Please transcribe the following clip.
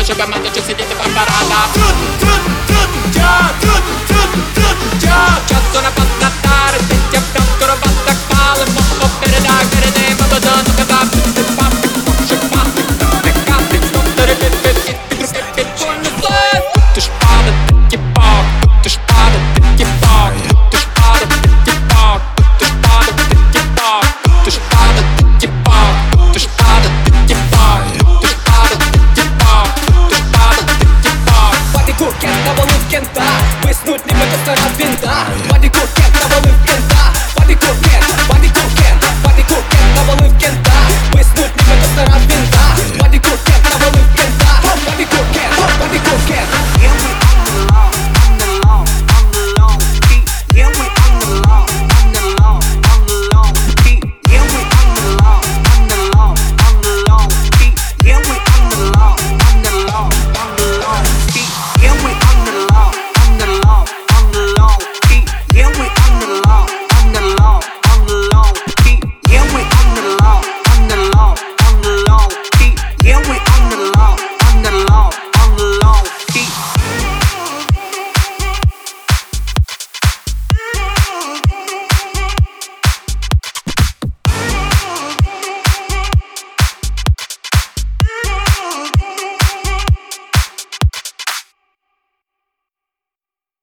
modo, щоб сидіти апарата. Часу напад на тари, тиття п'ятку робата палимо. Попередак, передаємо базону, казав, ти папик, може папик, не капик, знов теребити, підруки, підпольний. Ти ж падати, тіпок, ти ж падати, тіпок, ти ж падати, тіпок, ти ж падати, тіпок, ти ж падати, тіпок, ти ж падати, тіпок, ти ж падати, тіпок, ти ж падати, тіпок. Папику кента, волну в кента, виснуть ніби то стара винта.